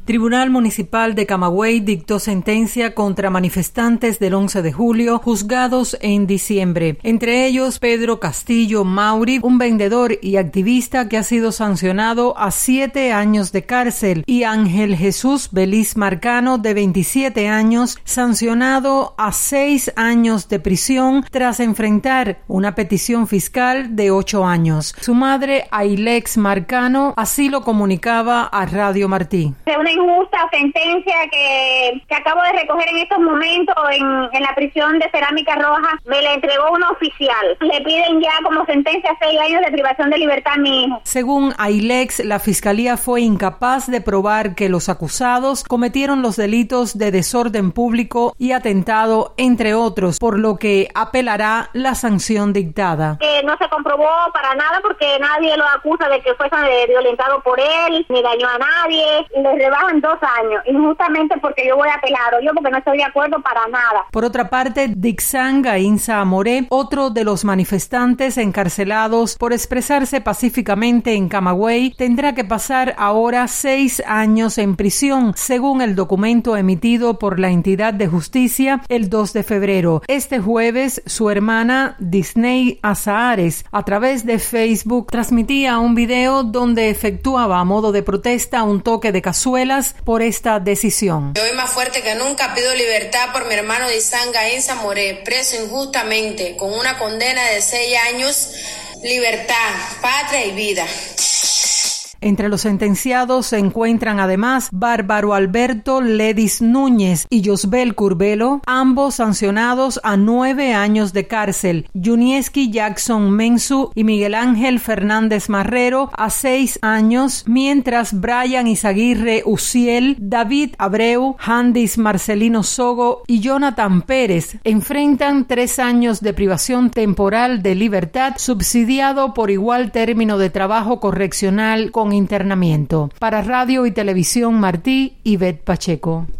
Tribunal Municipal de Camagüey dictó sentencia contra manifestantes del 11 de julio juzgados en diciembre. Entre ellos, Pedro Castillo Mauri, un vendedor y activista que ha sido sancionado a 7 años de cárcel, y Ángel Jesús Beliz Marcano, de 27 años, sancionado a 6 años de prisión tras enfrentar una petición fiscal de 8 años. Su madre, Ailex Marcano, así lo comunicaba a Radio Martí. Es una injusta sentencia que acabo de recoger en estos momentos en la prisión de Cerámica Roja. Me la entregó un oficial. Le piden ya como sentencia 6 años de privación de libertad a mi hijo. Según Ailex, la fiscalía fue incapaz de probar que los acusados cometieron los delitos de desorden público y atentado, entre otros, por lo que apelará la sanción dictada. No se comprobó para nada porque nadie lo acusa de que fuese violentado por él, ni dañó a nadie. Le rebajan 2 años, injustamente, porque yo voy a apelar, o yo porque no estoy de acuerdo para nada. Por otra parte, Dixan Gainza Amoré, otro de los manifestantes encarcelados por expresarse pacíficamente en Camagüey, tendrá que pasar ahora 6 años en prisión, según el documento emitido por la entidad de justicia el 2 de febrero. Este jueves, su hermana Disney Azahares, a través de Facebook, transmitía un video donde efectuaba a modo de protesta un toque de cazuelas por esta decisión. Hoy más fuerte que nunca pido libertad por mi hermano Dixan Gainza Amoré, preso injustamente con una condena de 6 años, libertad, patria y vida. Entre los sentenciados se encuentran además Bárbaro Alberto Ledis Núñez y Josbel Curbelo, ambos sancionados a 9 años de cárcel, Yunieski Jackson Mensu y Miguel Ángel Fernández Marrero a 6 años, mientras Brian Izaguirre Uciel, David Abreu, Handis Marcelino Sogo y Jonathan Pérez enfrentan 3 años de privación temporal de libertad, subsidiado por igual término de trabajo correccional con internamiento. Para Radio y Televisión Martí, Ivette Pacheco.